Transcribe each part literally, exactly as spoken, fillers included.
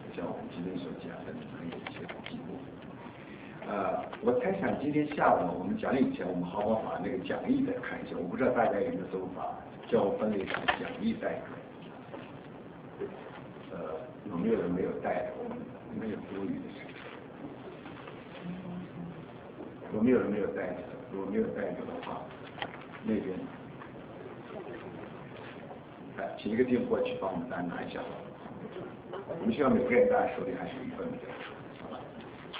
像我们今天所讲的，可能有一些进步。呃，我猜想今天下午我们讲以前，我们好好把那个讲义再看一下。我不知道大家有没有都把教务分类史讲义带过？呃，有没有人没有带的？我们没有多余的时间。有没有人没有带的？如果没有带着的话，那边，哎，请一个店过去帮我们单拿一下。我们希望每个人大家手里还是有一份的，好吧？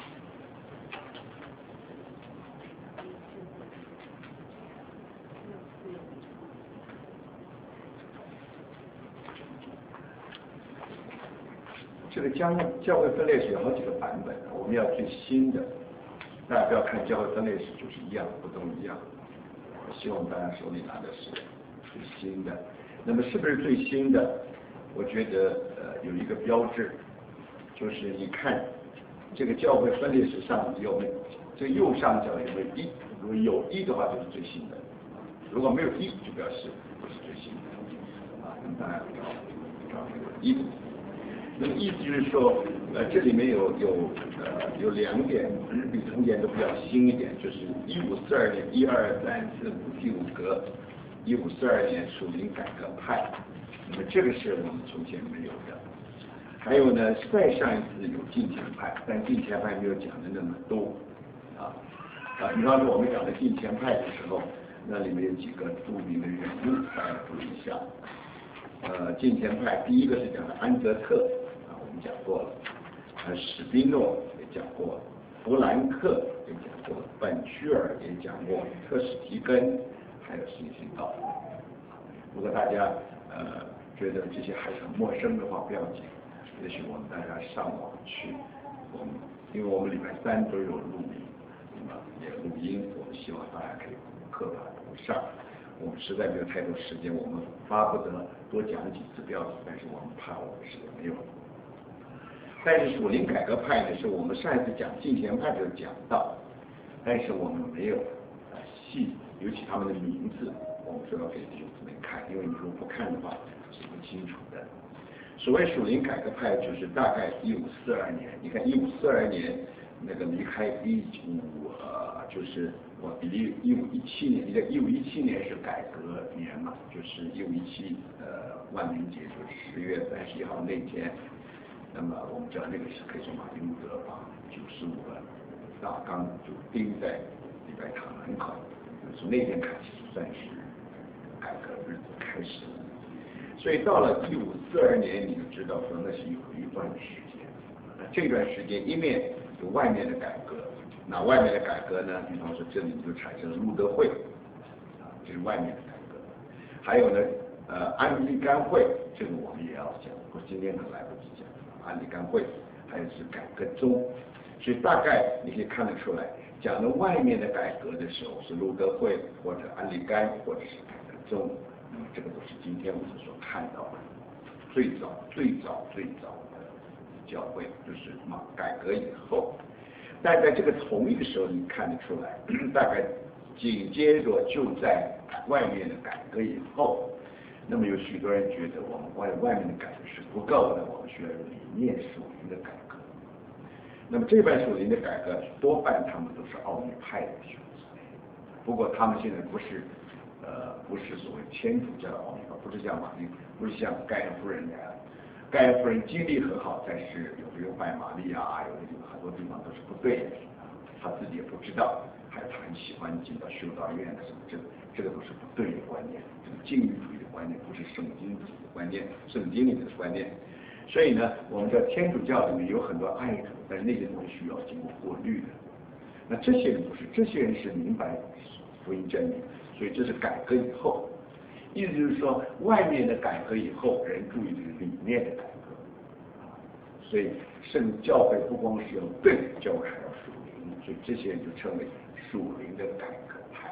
这个教教会分类史有好几个版本，我们要最新的。大家不要看教会分类史就是一样，不都一样。我希望大家手里拿的是最新的。那么是不是最新的？我觉得呃有一个标志，就是你看这个教会分类史上有没有这个右上角有没有一？如果有一的话就是最新的，如果没有一就表示不是最新的啊。那么大家找找那个一。那么意思就是说，呃，这里面有有呃有两点比从前都比较新一点，就是一五四二年一二三四五第五格，一五四二年属灵改革派，那么这个是我们从前没有的。还有呢，再上一次有近前派，但近前派没有讲的那么多啊啊，比方说我们讲的近前派的时候，那里面有几个著名的人物，大家注意一下。呃，近前派第一个是讲的安德特。我们讲过了，呃，史宾诺也讲过了，弗兰克也讲过了，本屈尔也讲过，特史提根，还有信心道。如果大家呃觉得这些还是很陌生的话，不要紧，也许我们大家上网去，我们因为我们礼拜三都有录音，那么也录音，我们希望大家可以课法不上。我们实在没有太多时间，我们巴不得多讲几次标题，但是我们怕我们时间没有。但是属灵改革派呢，是我们上一次讲近前派就讲到，但是我们没有呃细，尤其他们的名字，我们说要给弟兄姊妹看，因为你如果不看的话是不清楚的。所谓属灵改革派，就是大概一五四二年，你看一五四二年那个离开一五呃，就是我离一五一七年，你看一五一七年是改革年嘛，就是一五一七呃万灵节，就是十月三十一号那天。那么我们知道那个是可以说马丁路德把九十五个大纲就钉在礼拜堂门口，从那天开始算是改革日子开始了。所以到了一五四二年，你就知道说那是有一段时间。那这段时间一面有外面的改革，那外面的改革呢，比方说这里就产生了路德会，啊，这是外面的改革。还有呢，呃，安利甘会，这个我们也要讲，我今天可能来不及讲。安理甘会，还有是改革宗，所以大概你可以看得出来，讲了外面的改革的时候是路德会或者安理甘或者是改革宗，那么这个都是今天我们所看到的最早最早最早的教会，就是嘛改革以后，但在这个同一个时候你看得出来，大概紧接着就在外面的改革以后。那么有许多人觉得我们外外面的改革是不够的，我们需要有理念属灵的改革。那么这半属灵的改革多半他们都是奥秘派的弟兄姊妹，不过他们现在不是呃不是所谓天主教的奥秘派，不是像马丁，不是像盖恩夫人那样。盖恩夫人经历很好，但是有的人拜玛利亚，有的地方很多地方都是不对的，他自己也不知道，还有他很喜欢进到修道院的什么，这个这个都是不对的观念，这个禁欲主义的观念不是圣经的观念，圣经里的观念。所以呢，我们在天主教里面有很多爱主，但是那些东西需要经过过滤的。那这些人不是，这些人是明白福音真理，所以这是改革以后。意思就是说，外面的改革以后，人注意这个理念的改革。所以圣教会不光是要对，教会还要属灵，所以这些人就称为属灵的改革派。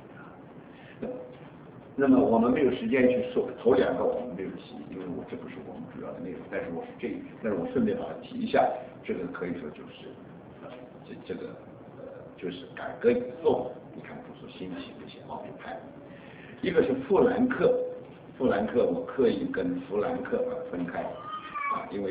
那么我们没有时间去说头两个，我们没有提，因为我这不是我们主要的内容。但是我是这，但是我顺便把它提一下，这个可以说就是呃这这个呃就是改革以后，你看不所兴起的一些奥秘派。一个是富兰克，富兰克我刻意跟弗兰克把它分开啊，因为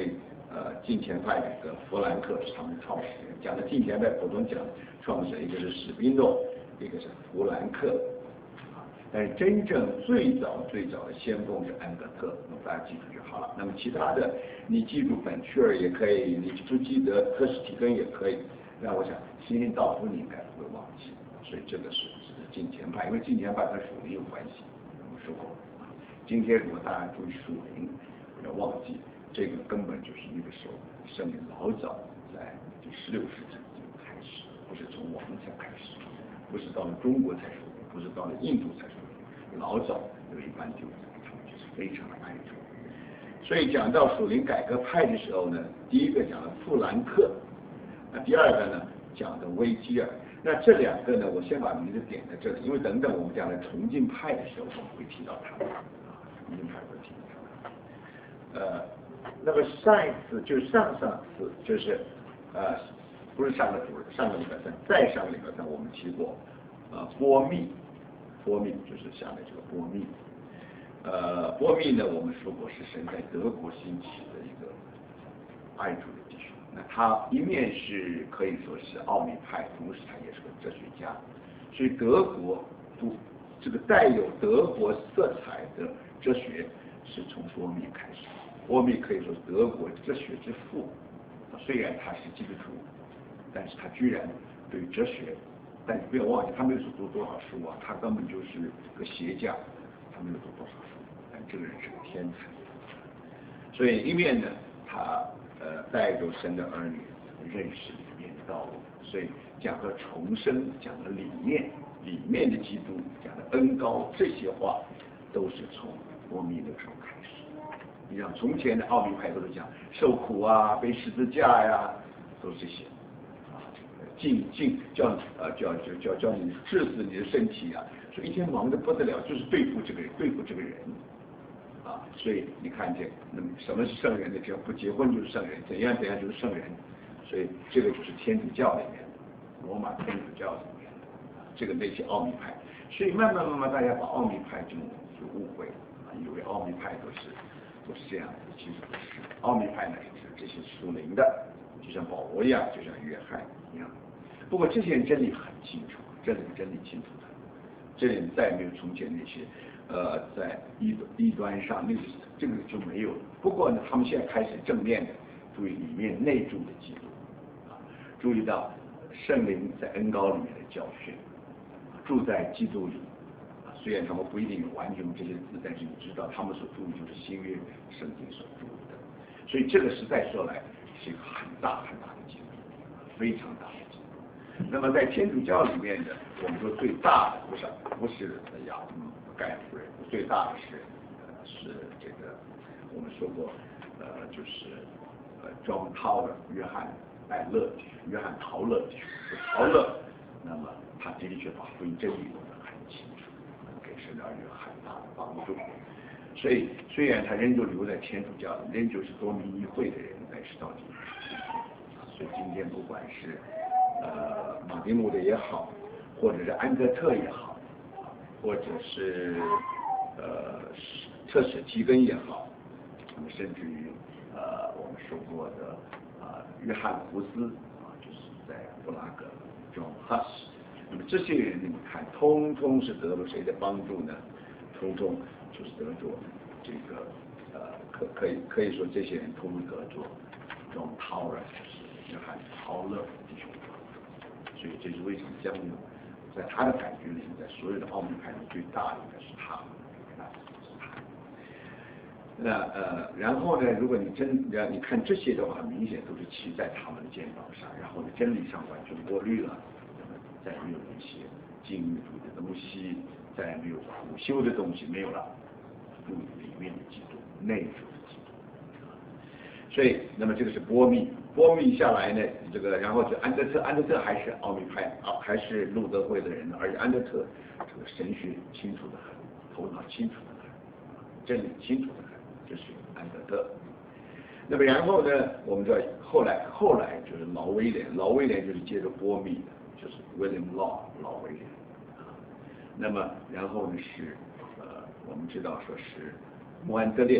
呃近前派改革，弗兰克是他们的创始人。讲的近前派，普通讲创始人一个是史宾诺，一个是弗兰克。但是真正最早最早的先锋是安格特，那么大家记住就好了。那么其他的，你记住本趣尔也可以，你就记得科斯提根也可以。那我想新兴道夫你应该不会忘记，所以这个是是近前派，因为近前派和属灵有关系，我们说过。今天如果大家注意属灵，不要忘记这个根本就是那个时候圣灵老早在就十六世纪就开始，不是从我们才开始，不是到了中国才属灵，不是到了印度才属灵，老早有一般就他们就是非常的爱主。所以讲到属灵改革派的时候呢，第一个讲了富兰克，那第二个呢讲的威基尔。那这两个呢，我先把名字点在这里，因为等等我们讲的崇敬派的时候，我们会提到他们啊，崇敬派会提到他们。呃，那么上一次就是上上次就是呃，不是上个主日，上个礼拜三，再上个礼拜三我们提过呃波密，波密就是下面这个波密。呃，波密呢，我们说过是神在德国兴起的一个爱主的弟兄。那他一面是可以说是奥秘派，同时他也是个哲学家，所以德国都这个带有德国色彩的哲学是从波密开始。波密可以说是德国哲学之父，虽然他是基督徒，但是他居然对哲学，但你不要忘记他没有读多少书啊，他根本就是个鞋匠，他没有读多少书，但这个人是个天才。所以一面呢，他呃带着神的儿女认识里面的道路，所以讲的重生，讲的理念，里面的基督，讲的恩高，这些话都是从波密那个时候开始。你像从前的奥秘派都是讲受苦啊，背十字架呀、啊，都是这些啊，禁禁叫呃叫叫叫叫你治死你的身体啊，所以一天忙得不得了，就是对付这个人，对付这个人。啊，所以你看见，那么什么是圣人呢？只要不结婚就是圣人，怎样怎样就是圣人。所以这个就是天主教里面的，罗马天主教里面的这个那些奥秘派。所以慢慢慢慢大家把奥秘派就就误会了啊，以为奥秘派都是都是这样的，其实不是。奥秘派呢是这些属灵的，就像保罗一样，就像约翰一样。不过这些人真理很清楚，真理真理清楚的，这里再也没有从前那些。呃，在异异端上，那个这个就没有了。不过呢，他们现在开始正面的注意里面内住的基督，啊，注意到圣灵在恩膏里面的教训，住在基督里，啊，虽然他们不一定完全用这些字，但是你知道他们所注意就是新约圣经所注意的，所以这个实在说来是一个很大很大的基督，非常大的基督。那么在天主教里面的，我们说最大的不是不是雅盖夫人，最大的是呃是这个我们说过呃就是呃 John Tauler 约翰艾勒约翰陶勒陶勒，那么他的确把福音真理弄得很清楚，给神的儿女很大的帮助。所以虽然他仍旧留在天主教，仍旧是多明议会的人，但是到底所以今天不管是呃马丁路德也好，或者是安格特也好，或者是呃特使提根也好，那么甚至于呃我们说过的啊、呃、约翰胡斯啊，就是在布拉格 John Huss， 那么这些人你看，通通是得了谁的帮助呢？通通就是得着这个呃可可以可以说这些人通通得着John Tauler， 就是约翰陶勒弟兄的帮助，所以这是为什么将有。在他的感觉里，在所有的奥秘派里最大的应该是他，那是他。那呃，然后呢，如果你真你看这些的话，很明显都是骑在他们的肩膀上，然后呢，真理上完全过滤了，那么再没有一些禁欲主的东西，再没有苦修的东西，没有了，注意里面的基督，内住的基督。所以，那么这个是波密。波密下来呢，这个然后就安德特，安德特还是奥秘派啊，还是路德会的人，而且安德特这个神学清楚的很，头脑清楚的很，真理清楚的很，这是安德特。那么然后呢，我们知道后来后来就是老威廉，老威廉就是接着波密的，就是 William Law 老威廉啊。那么然后呢是呃，我们知道说是穆安德烈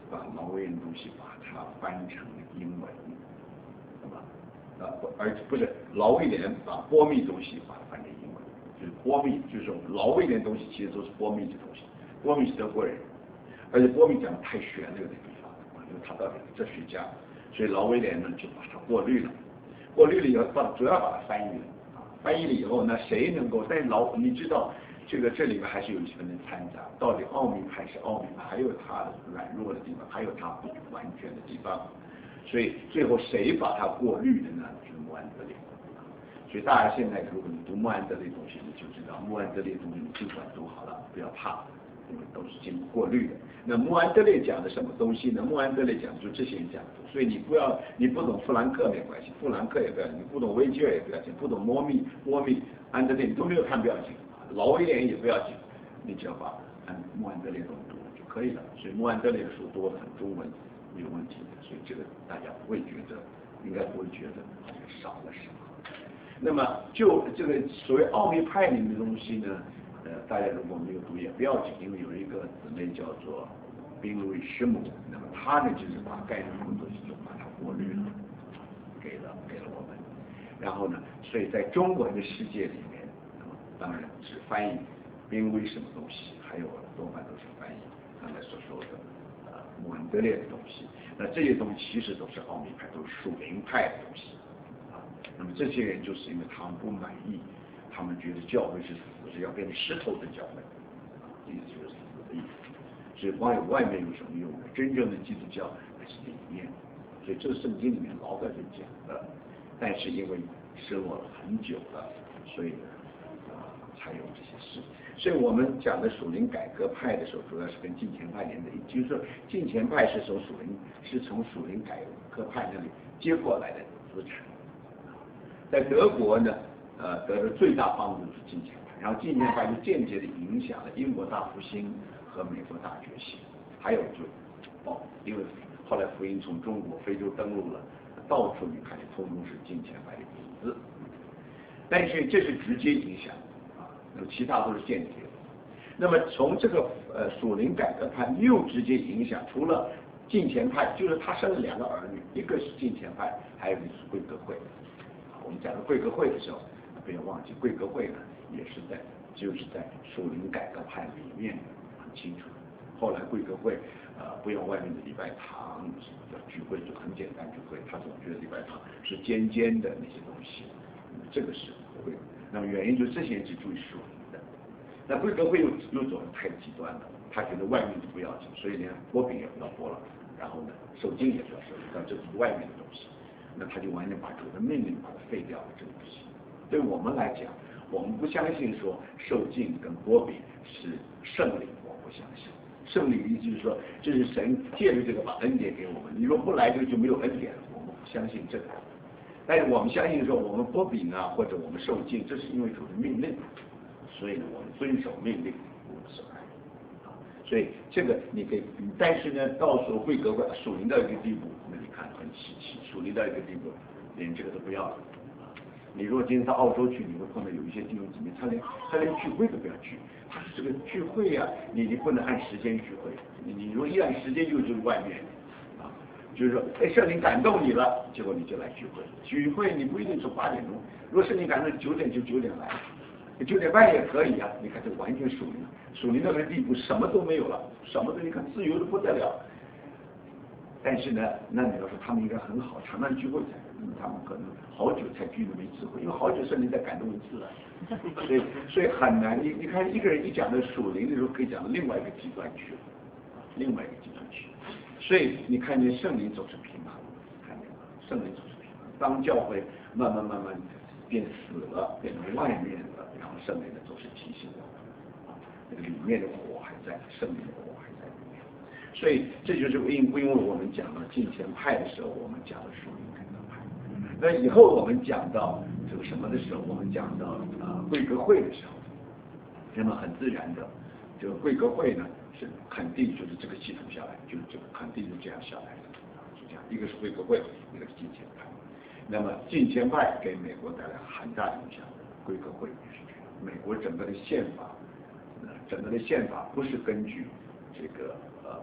把劳威廉东西把它翻成英文，那么啊不，而不是劳威廉把波密东西把它翻成英文，就是波密，就是说劳威廉东西其实都是波密的东西，波密是德国人，而且波密讲的太玄了有点地方，因为他到底是哲学家，所以劳威廉呢就把它过滤了，过滤了以后把主要把它翻译了，啊，翻译了以后那谁能够？但是劳你知道。这个这里面还是有几个人掺杂，到底奥秘派是奥秘派，还有它软弱的地方，还有它不完全的地方，所以最后谁把它过滤的呢？就是穆安德烈。所以大家现在如果你读穆安德烈东西，你就知道穆安德烈东西你尽管读好了，不要怕，因为都是经过过滤的。那穆安德烈讲的什么东西呢？穆安德烈讲的就这些人讲的，所以你不要你不懂富兰克没关系，富兰克也不要紧，你不懂维吉尔也不要紧，不懂莫密莫密安德烈你都没有看不要紧。劳威廉也不要紧，你只要把按穆安德烈东读就可以了。所以穆安德烈的书多的很，中文没有问题的，所以这个大家不会觉得，应该不会觉得好像少了什么。那么就这个所谓奥秘派里面的东西呢，呃，大家如果没有读也不要紧，因为有一个姊妹叫做宾路易师母，那么他呢就是把盖伦工作就把它过滤了，给了给了我们。然后呢，所以在中文的世界里面。当然只翻译濒危什么东西，还有多半都是翻译刚才所说的呃穆安德烈的东西。那这些东西其实都是奥秘派，都是属灵派的东西啊。那么这些人就是因为他们不满意，他们觉得教会是死，是要变成石头的教会，啊，意思就是死的意思。所以光有外面有什么用呢？真正的基督教还是里面。所以这是圣经里面老早就讲的，但是因为失落了很久了，所以呢。才有这些事，所以我们讲的属灵改革派的时候，主要是跟近前派连在一起。就是说，近前派是从属灵是从属灵改革派那里接过来的资产。在德国呢，呃，得的最大帮助是近前派，然后近前派就间接的影响了英国大复兴和美国大觉醒，还有就哦，因为后来福音从中国、非洲登陆了，到处你看见通通是近前派的影子，但是这是直接影响。其他都是间接的。那么从这个呃属灵改革派又直接影响，除了近前派，就是他生了两个儿女，一个是近前派，还有一个是贵格会。我们讲到贵格会的时候，不要忘记贵格会呢也是在就是在属灵改革派里面很清楚。后来贵格会呃不用外面的礼拜堂的聚会，就很简单聚会，他总觉得礼拜堂是尖尖的那些东西，这个是会。那么原因就是这些人只注意属灵的，那贵格会又又走得太极端了，他觉得外面的不要紧，所以连剥饼也不要剥了，然后呢受精也不要受精，但这是外面的东西，那他就完全把主的命令把它废掉了，这个不行。对我们来讲，我们不相信说受精跟剥饼是圣灵，我不相信。圣灵意思就是说，这是神借着这个把恩典给我们，你若不来这个就没有恩典了，我们不相信这个。但是我们相信说，我们剥饼啊，或者我们受敬，这是因为主的命令，所以呢，我们遵守命令，无所谓啊。所以这个你可以，但是呢，到时候贵格会属灵到一个地步，那你看很稀奇，属灵到一个地步，连这个都不要了啊。你如果今天到澳洲去，你会碰到有一些弟兄姊妹，他连他连聚会都不要聚，他说这个聚会呀、啊，你你不能按时间聚会，你你如果一按时间就就是外面。就是说，哎，圣灵感动你了，结果你就来聚会。聚会你不一定是八点钟，如果圣灵感动九点就九点来，九点半也可以啊。你看这完全属灵，属灵到那个地步，什么都没有了，什么都你看自由的不得了。但是呢，那你要说他们应该很好，常常聚会才，嗯，他们可能好久才聚那么一次会，因为好久圣灵在感动一次了，所以所以很难。你你看一个人一讲到属灵的时候，可以讲到另外一个极端去了，另外一个极端去。所以你看见圣灵总是平衡，看见吗？圣灵总是平衡。当教会慢慢慢慢变死了，变成外面的，然后圣灵呢总是提醒我们，啊，那个里面的火还在，圣灵的火还在里面。所以这就是因因为我们讲到近前派的时候，我们讲的属灵改革派。那以后我们讲到这个什么的时候，我们讲到啊贵格会的时候，那么很自然的，这个贵格会呢。是肯定就是这个系统下来，就是这个肯定是这样下来的，是这样。一个是贵格会，一个是近前派。那么近前派给美国带来很大影响，贵格会也是这样。美国整个的宪法，呃，整个的宪法不是根据这个呃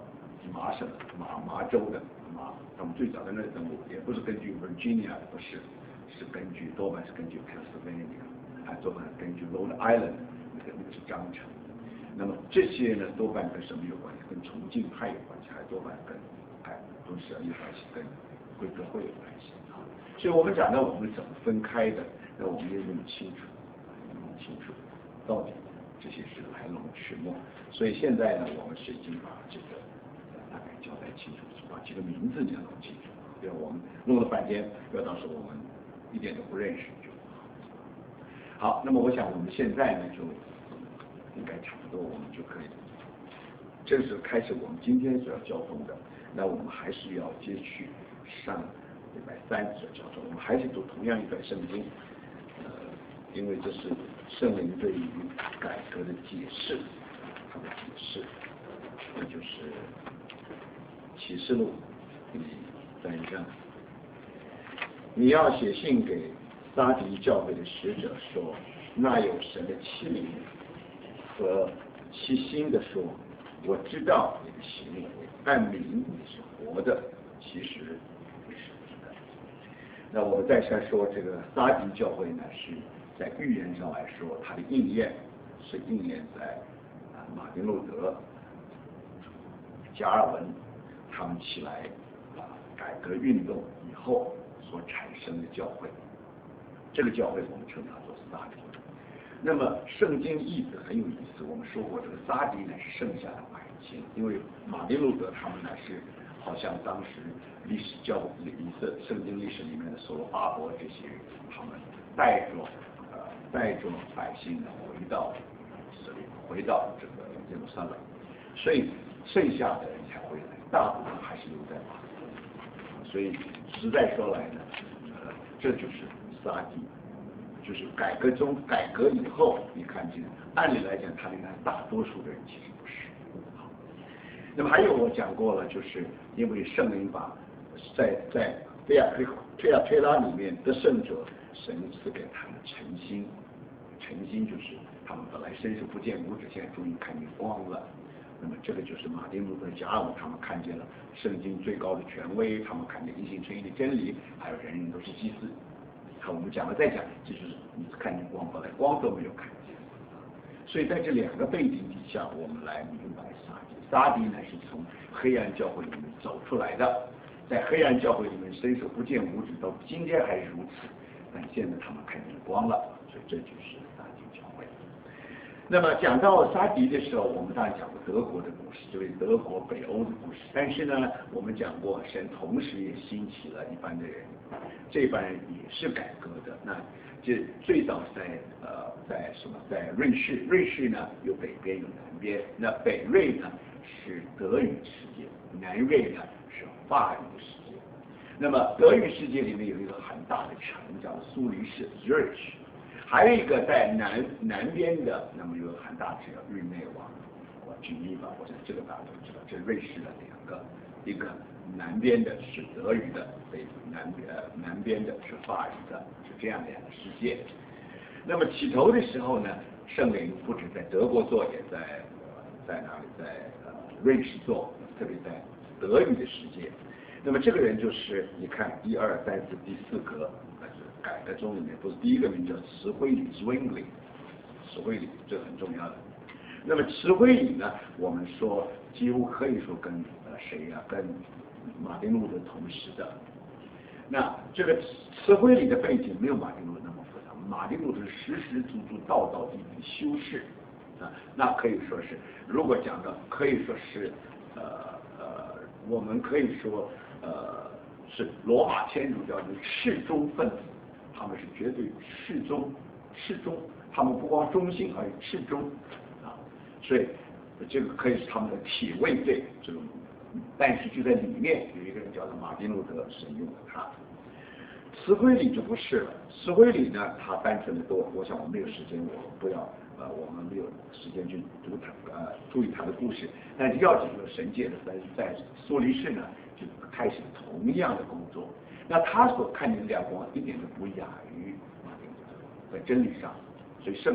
麻省麻麻州的麻，他们最早的那个登陆也不是根据 Virginia 的，不是，是根据多半是根据 Pennsylvania， 啊，多半是根据 Rhode Island 那个那个是章程。那么这些呢，多半跟什么有关系？跟重庆派有关系，还多半跟哎都是有关系，跟贵州会有关系啊。所以我们讲到我们怎么分开的，那我们也弄清楚，弄清楚到底这些是来龙去脉。所以现在呢，我们是已经把这个大概交代清楚，把几个名字你要弄清楚。对吧？我们弄了半天，不要到时候我们一点都不认识就好。那么我想我们现在呢就应该差不多，我们就可以正式开始我们今天所要交通的。那我们还是要接续上礼拜三所交通，我们还是读同样一段圣经，呃，因为这是圣灵对于改革的解释，它的解释，那就是启示录第三章。你要写信给撒狄教会的使者说，那有神的器皿和其心的说，我知道你的行为，按名你是活的，其实你是死的。那我们再再说这个撒狄教会呢，是在预言上来说，它的应验是应验在啊马丁路德、加尔文他们起来啊改革运动以后所产生的教会。这个教会我们称它做撒狄。那么圣经意思很有意思，我们说过这个撒狄呢是剩下的百姓，因为马丁路德他们呢是好像当时历史教以色圣经历史里面的所罗巴伯这些人，他们带着呃带着百姓呢回到以色列，回到这个耶路撒冷，所以剩下的人才回来，大部分还是留在马丁，所以实在说来呢，呃这就是撒狄。就是改革中改革以后，你看见，按理来讲，他应该大多数的人其实不是。好，那么还有我讲过了，就是因为圣灵把在在推亚推推亚推拉里面的圣者，神赐给他们诚心，诚心就是他们本来伸手不见五指，现在终于看见光了。那么这个就是马丁路德、加尔文他们看见了圣经最高的权威，他们看见一心称义的真理，还有人人都是祭司。我们讲了再讲，这就是你看见光，本来光都没有看见。所以在这两个背景底下，我们来明白撒狄。撒狄呢是从黑暗教会里面走出来的，在黑暗教会里面伸手不见五指，到今天还是如此。但现在他们看见光了，所以这就是撒狄教会。那么讲到撒狄的时候，我们当然讲过德国的故事，就是德国北欧的故事。但是呢，我们讲过神同时也兴起了一般的人。这班人也是改革的，那这最早在呃在什么在瑞士，瑞士呢有北边有南边，那北瑞呢是德语世界，南瑞呢是法语世界。那么德语世界里面有一个很大的城叫苏黎世 Zurich， 还有一个在南南边的，那么有个很大的城叫日内瓦，我举例吧，我想这个大家都知道，这是瑞士的两个，一个南边的是德语的，北南呃南边的是法语的，是这样两个世界。那么起头的时候呢，圣灵不止在德国做，也在呃在哪里，在呃瑞士做，特别在德语的世界。那么这个人就是你看一二三四第四格，那是改革中里面不是第一个名叫慈辉里 Zwingli， 慈辉里这很重要的。那么慈辉里呢，我们说几乎可以说跟呃谁呀、啊，跟马丁路德同时的。那这个慈辉里的背景没有马丁路德那么复杂，马丁路德是实实足足道道地地修饰啊，那可以说是，如果讲到可以说是呃呃，我们可以说呃是罗马天主教的赤宗分子，他们是绝对赤宗赤宗，他们不光忠心，而且赤宗啊，所以这个可以是他们的体位对这种。但是就在里面有一个人叫做马丁路德，神用了他。慈辉里就不是了，慈辉里呢，他单纯的多，我想我没有时间，我不要呃，我们没有时间去读他呃注意他的故事。但是要紧的神界的在在苏黎世呢，就开始同样的工作。那他所看见的亮光一点都不亚于马丁路德，在真理上，所以圣灵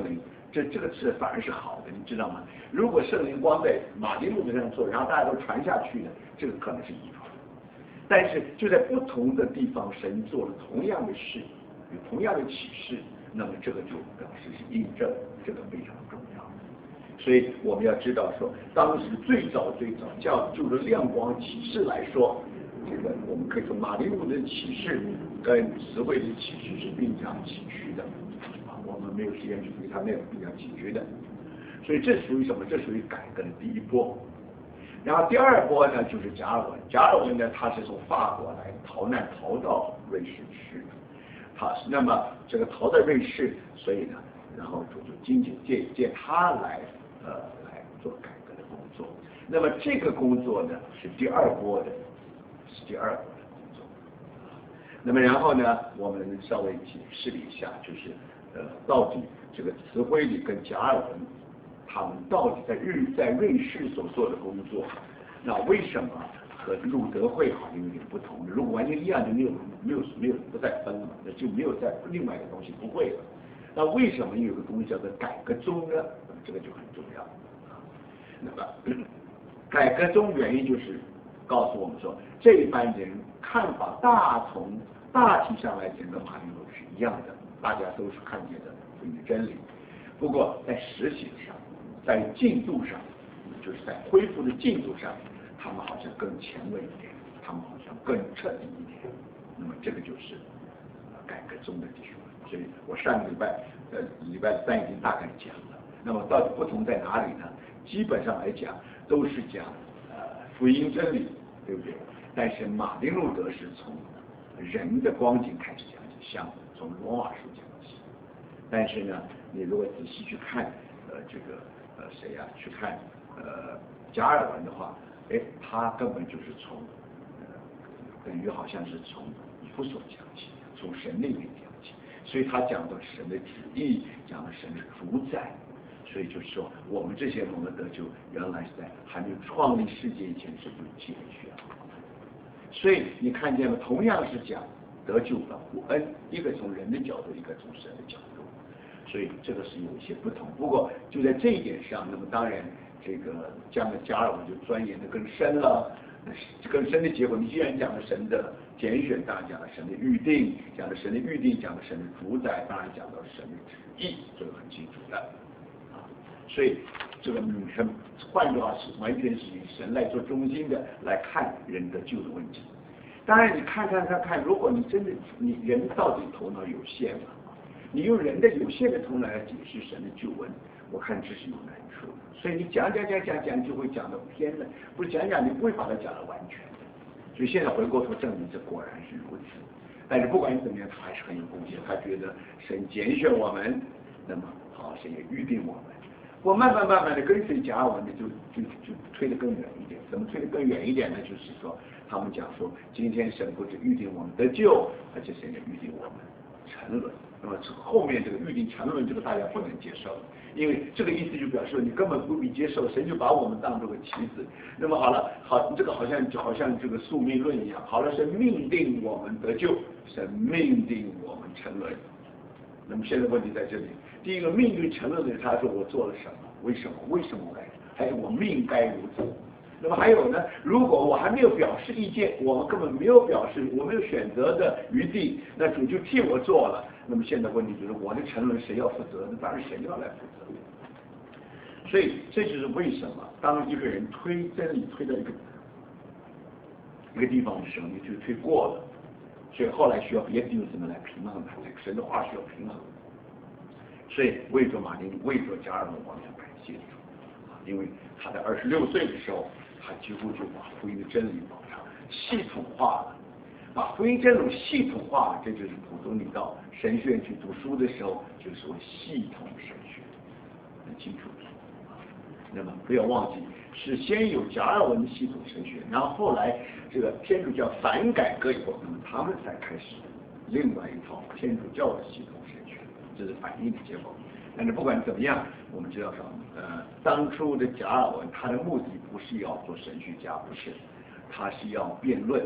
这这个是反而是好的，你知道吗？如果圣灵光在马丁路德上做，然后大家都传下去呢，这个可能是遗传。但是就在不同的地方，神做了同样的事，有同样的启示，那么这个就表示是印证，这个非常重要。所以我们要知道说，当时最早最早叫就着亮光启示来说，这个我们可以说马丁路德的启示跟词汇的启示是并驾齐驱的啊，我们没有时间去对它那个并驾齐驱的。所以这属于什么？这属于改革的第一波。然后第二波呢，就是加尔文。加尔文呢，他是从法国来逃难，逃到瑞士去的。他是那么这个逃到瑞士，所以呢，然后主就仅仅借借他来呃来做改革的工作。那么这个工作呢，是第二波的，是第二波的工作。那么然后呢，我们稍微解释了一下，就是呃，到底这个词汇里跟加尔文。他们到底在日在瑞士所做的工作，那为什么和路德会好像有点不同？如果完全一样，就没有没有没有不再分了，那就没有再另外一个东西不会了。那为什么有个东西叫做改革宗呢？这个就很重要啊。那么改革宗原因就是告诉我们说，这一班人看法大同大体上来讲跟马丁路德是一样的，大家都是看见的福音的真理。不过在实行上，在进度上，就是在恢复的进度上，他们好像更前卫一点，他们好像更彻底一点。那么这个就是改革宗的弟兄们。所以我上个礼拜呃礼拜三已经大概讲了。那么到底不同在哪里呢？基本上来讲都是讲呃福音真理，对不对？但是马丁路德是从人的光景开始讲起，像从罗马书讲起。但是呢，你如果仔细去看呃这个呃谁呀、啊、去看呃加尔文的话，哎，他根本就是从呃等于好像是从以弗所讲起，从神那边讲起，所以他讲到神的旨意，讲到神的主宰。所以就是说，我们这些人的得救，原来是在还没有创立世界以前是有拣选的。所以你看见了，同样是讲得救的互恩，一个从人的角度，一个从神的角度，所以这个是有一些不同。不过就在这一点上，那么当然这个这样的加尔文就钻研的更深了。更深的结果，你既然讲了神的拣选，当然讲了神的预定，讲了神的预定，讲了神的主宰，当然讲到神的旨意，这个很清楚的。所以这个女生换句话是完全是以神来做中心的来看人得救的问题。当然你看看看看，如果你真的你人到底头脑有限嘛，你用人的有限的头脑来解释神的救恩，我看这是有难处的。所以你讲讲讲讲讲就会讲到偏了，不讲讲你不会把它讲得完全的。所以现在回过头证明这果然是如此。但是不管怎么样，他还是很有贡献。他觉得神拣选我们，那么好，神也预定我们。我慢慢慢慢的跟随加尔文的就就就推得更远一点。怎么推得更远一点呢？就是说他们讲说，今天神不止预定我们得救，而且神也预定我们沉沦。那么后面这个预定沉沦，这个大家不能接受，因为这个意思就表示你根本不必接受，神就把我们当作个棋子。那么好了，好，这个好像就好像这个宿命论一样。好了，神命定我们得救，神命定我们沉沦。那么现在问题在这里。第一个命运承认的，他说我做了什么？为什么？为什么我该？还是我命该如此？那么还有呢？如果我还没有表示意见，我们根本没有表示，我没有选择的余地，那主就替我做了。那么现在问题就是我的沉沦谁要负责呢？当然神要来负责。所以这就是为什么当一个人推真理推到一个一个地方的时候，你就推过了。所以后来需要别的弟兄姊妹来平衡它，这个神的话需要平衡。所以为着马丁，为着加尔文，我们要感谢主啊！因为他在二十六岁的时候，他几乎就把福音的真理保障系统化了，把福音真理系统化了，这就是普通你到神学院去读书的时候，就是说系统神学，很清楚啊。那么不要忘记，是先有加尔文的系统神学，然后后来这个天主教反改革以后，那么他们才开始另外一套天主教的系统神学。这是反应的结果，但是不管怎么样，我们知道说，呃，当初的加尔文他的目的不是要做神学家，不是，他是要辩论，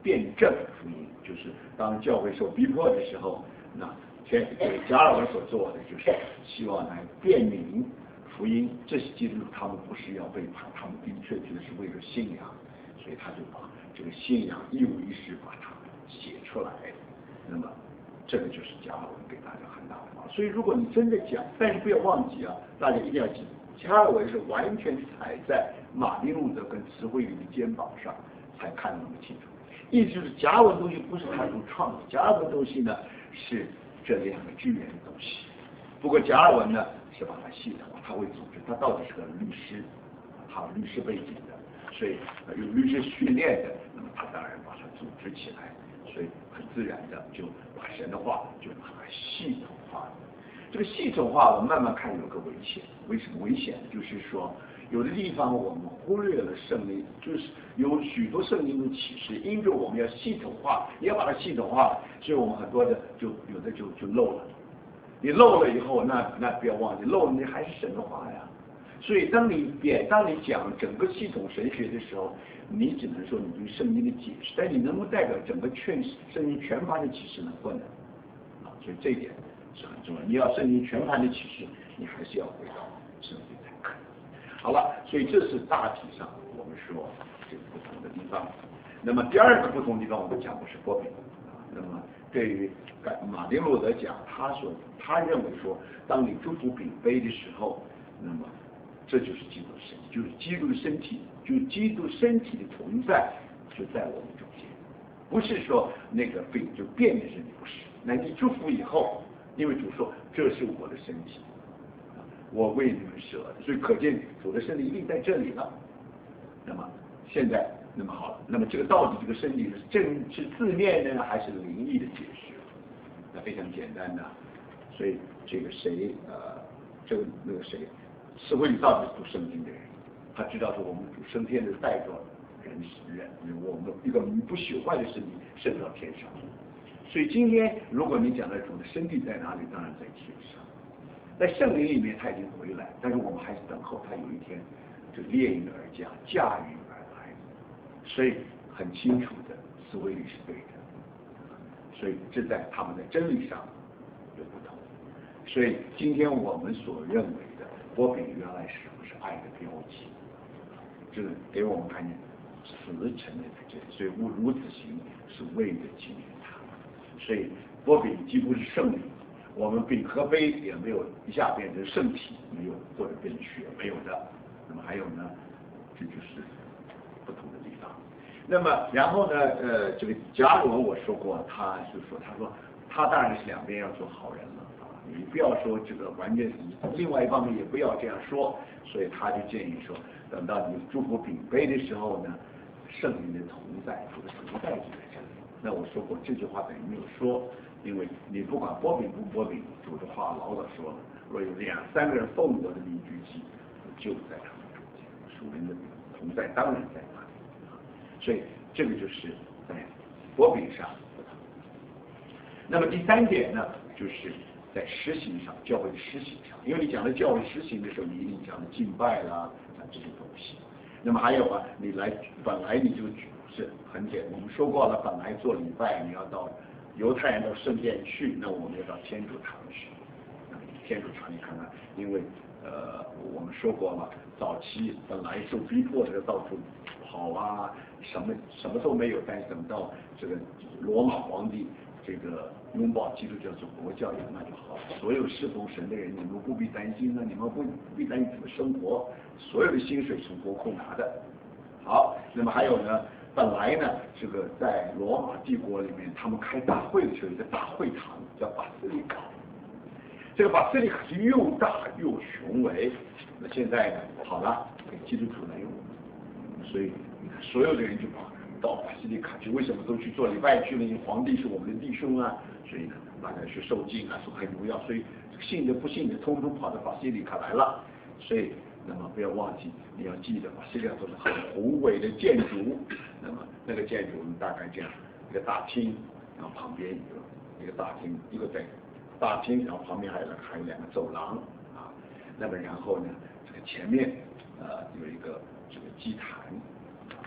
辩证福音，就是当教会受逼迫的时候，那天对加尔文所做的就是希望来辨明福音，这些基督徒他们不是要背叛，他们的确确是为了信仰，所以他就把这个信仰一五一十把它写出来。那么这个就是加尔文给大家很大的帮助。所以如果你真的讲，但是不要忘记啊，大家一定要记住，加尔文是完全踩在马丁路德跟词汇里的肩膀上才看得那么清楚。意思就是加尔文东西不是他独创的，加尔文东西呢是这两个居源的东西。不过加尔文呢是把它系统化，他会组织，他到底是个律师，他有律师背景的，所以有律师训练的，那么他当然把它组织起来。所以很自然的就把神的话就把它系统化。这个系统化我们慢慢看有个危险，为什么危险？就是说有的地方我们忽略了圣灵，就是有许多圣经的启示，因着我们要系统化，也要把它系统化，所以我们很多的就有的就就漏了。你漏了以后，那那不要忘记，漏了你还是神的话呀。所以当你点当你讲整个系统神学的时候，你只能说你对圣经的解释，但你能不能代表整个劝圣经全盘的启示呢？不能啊，所以这一点是很重要。你要圣经全盘的启示，你还是要回到圣经才可以。好了，所以这是大体上我们说这个不同的地方。那么第二个不同地方，我们讲的是波比啊。那么对于马丁路德讲，他说他认为说，当你祝福饼杯的时候，那么这就是基督的身体，就是基督的身体，就是基督身体的同在就在我们中间，不是说那个饼就变的身体，不是。那你祝福以后，因为主说这是我的身体，我为你们舍的，所以可见主的身体一定在这里了。那么现在，那么好了，那么这个到底这个身体是正是字面呢，还是灵异的解释？那非常简单的，所以这个谁呃，这个那个谁。是会到底读圣经的人，他知道说我们主升天的带着人人，我们一个不朽坏的身体升到天上。所以今天如果你讲的主的身体在哪里，当然在天上，在圣灵里面他已经回来，但是我们还是等候他有一天就猎鹰而降，驾云而来。所以很清楚的，思维里是对的，所以这在他们在真理上有不同。所以今天我们所认为的波饼原来是不是爱的标记？这个给我们看见死沉的在这里，所以如如此行是为了纪念他。所以波饼既不是圣礼，我们饼和杯也没有一下变成圣体，没有或者变血，没有的。那么还有呢，这就是不同的地方。那么然后呢，呃，这个加尔文我说过，他就说，他说他当然是两边要做好人了。你不要说这个完全，另外一方面也不要这样说，所以他就建议说，等到你祝福饼杯的时候呢，圣灵的同在，主的同在就在这里。那我说过这句话等于没有说，因为你不管波饼不波饼，主的话老早说了，若有两三个人奉我的名聚集，就在他们中间，属灵的同在当然在那里。所以这个就是在波饼上不同。那么第三点呢，就是在实行上，教会的实行上，因为你讲的教会实行的时候，你一定讲的敬拜啦啊这些东西。那么还有啊，你来本来你就是很简单，我们说过了，本来做礼拜你要到犹太人到圣殿去，那我们要到天主堂去。天主堂你看看，因为呃我们说过了，早期本来受逼迫的到处跑啊，什么什么都没有，但是等到这个罗马皇帝这个拥抱基督教做国教，那就好。所有侍奉神的人，你们不必担心了，你们不不必担心怎么生活，所有的薪水从国库拿的。好，那么还有呢，本来呢，这个在罗马帝国里面，他们开大会的时候，有一个大会堂叫巴斯利卡。这个巴斯利卡是又大又雄伟。那现在呢，好了，给基督徒来用，所以所有的人就跑到巴西利卡去，为什么都去做礼拜去了？因为皇帝是我们的弟兄啊，所以呢，大家去受敬啊，受很荣耀，所以信的不信的，通通跑到巴西利卡来了。所以，那么不要忘记，你要记得巴西利卡都是很宏伟的建筑。那么那个建筑我们大概这样，一个大厅，然后旁边有一个大厅，一个在大厅，然后旁边还有还有两个走廊啊。那么然后呢，这个前面呃有一个这个祭坛。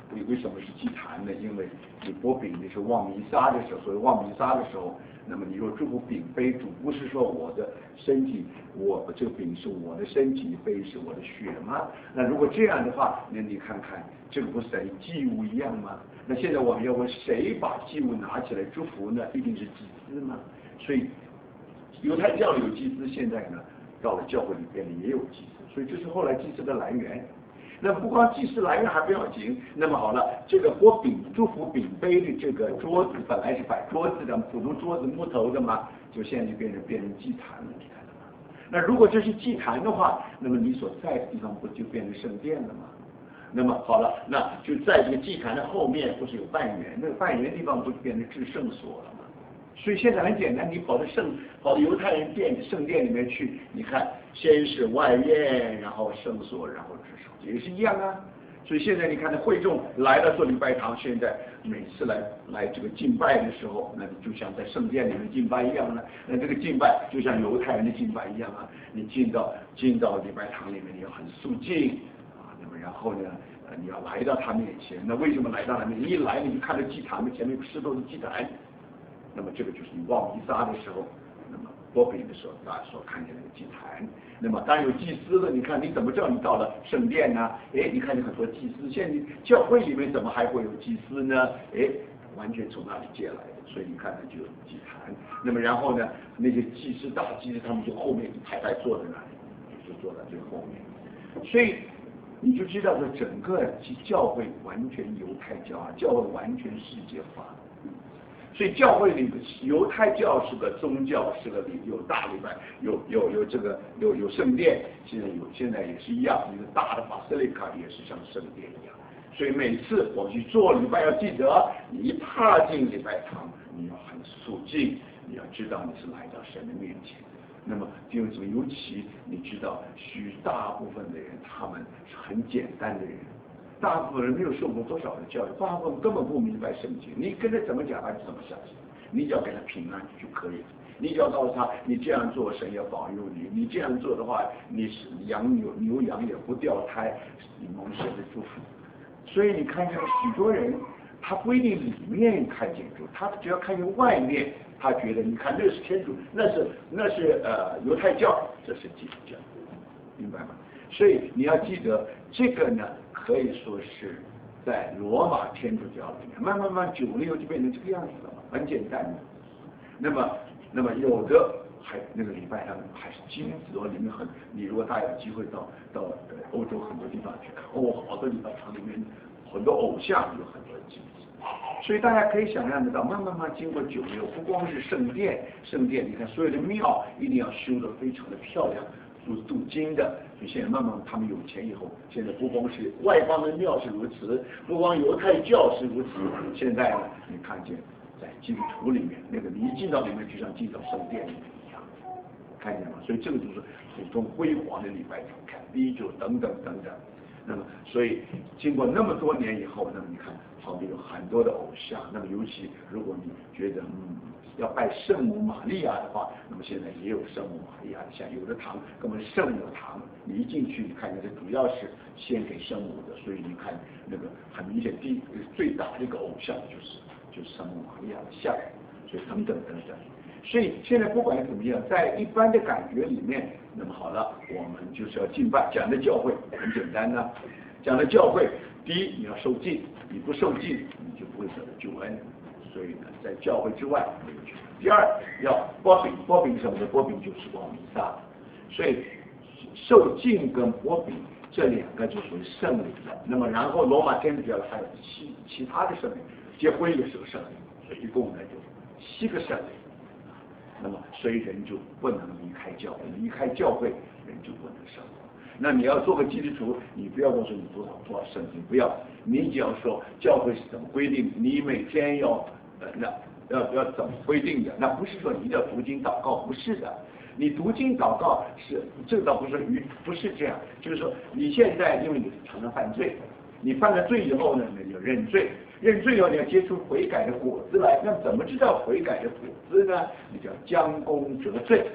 为为什么是祭坛呢？因为你拨饼你是望弥撒的时候，所以望弥撒的时候，那么你若祝福饼杯主，不是说我的身体，我这个饼是我的身体，杯是我的血吗？那如果这样的话，那你看看这个不是等于祭物一样吗？那现在我们要问谁把祭物拿起来祝福呢？一定是祭司吗？所以犹太教里有祭司，现在呢到了教会里边也有祭司，所以这是后来祭司的来源。那不光祭司来源还不要紧，那么好了，这个拨饼祝福饼杯的这个桌子本来是摆桌子的，普通桌子木头的嘛，就现在就变成变成祭坛了，你看到吗？那如果这是祭坛的话，那么你所在的地方不就变成圣殿了吗？那么好了，那就在这个祭坛的后面不是有半圆，那个半圆地方不就变成至圣所了吗？所以现在很简单，你跑到圣跑到犹太人殿圣殿里面去，你看先是外院，然后圣所，然后至圣，也是一样啊。所以现在你看那会众来了做礼拜堂，现在每次来来这个敬拜的时候，那你就像在圣殿里面敬拜一样呢。那这个敬拜就像犹太人的敬拜一样啊，你进到进到礼拜堂里面，你要很肃静啊，那么然后呢，呃，你要来到他面前。那为什么来到他面前？一来你就看到祭坛的前面石头的祭坛。那么这个就是你望弥撒的时候，那么拨饼的时候大家所看见那个祭坛。那么当然有祭司了，你看你怎么知道你到了圣殿呢？哎，你看见很多祭司，现在教会里面怎么还会有祭司呢？哎，完全从那里借来的，所以你看它就有祭坛。那么然后呢，那些祭司大祭司他们就后面一排排坐在那里，就坐在最后面。所以你就知道说整个教会完全犹太教啊，教会完全世界化。所以教会里的犹太教是个宗教，是个礼有大礼拜，有有有这个有有圣殿，现在有现在也是一样，一个大的巴斯利卡也是像圣殿一样。所以每次我去做礼拜，要记得你一踏进礼拜堂，你要很肃静，你要知道你是来到神的面前。那么因为什么？尤其你知道，许大部分的人他们是很简单的人。大部分人没有受过多少的教育，大部分根本不明白圣经。你跟他怎么讲，他就怎么相信。你只要给他平安就可以了。你只要告诉他，你这样做，神要保佑你；你这样做的话，你是羊牛牛羊也不掉胎，你蒙神的祝福。所以你看见许多人，他不一定里面看见主，他只要看见外面，他觉得你看那是天主，那是那是呃犹太教，这是基督教，明白吗？所以你要记得这个呢。可以说是在罗马天主教里面，慢慢慢久了以后就变成这个样子了嘛，很简单的。那么，那么有的还那个礼拜上还是金子哦，里面很，你如果大家有机会到到欧洲很多地方去看，哦，好多礼拜堂里面很多偶像有很多金子，所以大家可以想象得到，慢慢慢经过久了，不光是圣殿，圣殿你看所有的庙一定要修得非常的漂亮。镀镀金的，所以现在慢慢他们有钱以后，现在不光是外邦的庙是如此，不光犹太教是如此，现在呢，你看见在基督徒里面，那个你一进到里面，就像进到圣殿里面一样，看见吗？所以这个就是普通辉煌的礼拜堂，看啤酒等等等等。那么，所以经过那么多年以后，那么你看旁边有很多的偶像，那么尤其如果你觉得嗯。要拜圣母玛利亚的话，那么现在也有圣母玛利亚，像有的堂根本圣母堂，你一进去，你看见这主要是献给圣母的，所以你看那个很明显，第最大的一个偶像就是就是圣母玛利亚的像，所以等等等等。所以现在不管怎么样，在一般的感觉里面，那么好了，我们就是要敬拜，讲的教会很简单呢、啊，讲的教会，第一你要受敬，你不受敬，你就不会得到救恩。所以呢，在教会之外没有去。第二，要拨饼，拨饼什么的？拨饼就是望弥撒。所以受敬跟拨饼这两个就属于圣礼了。那么然后罗马天主教还有其其他的圣礼，结婚也是个圣礼，所以一共呢就七个圣礼。那么所以人就不能离开教会，离开教会人就不能生活。那你要做个基督徒，你不要告诉你多少多少圣经，不要，你只要说教会是怎么规定，你每天要。呃，那要要怎么规定的？那不是说你一定要读经祷告，不是的。你读经祷告是这个倒不是愚，不是这样，就是说你现在因为你常常犯罪，你犯了罪以后呢，你就认罪，认罪以后你要结出悔改的果子来。那怎么知道悔改的果子呢？你叫将功折罪。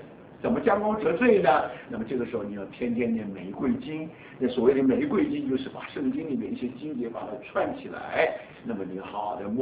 怎么将功折罪呢？那么这个时候你要天天念玫瑰经，那所谓的玫瑰经就是把圣经里面一些经节把它串起来，那么你好好的默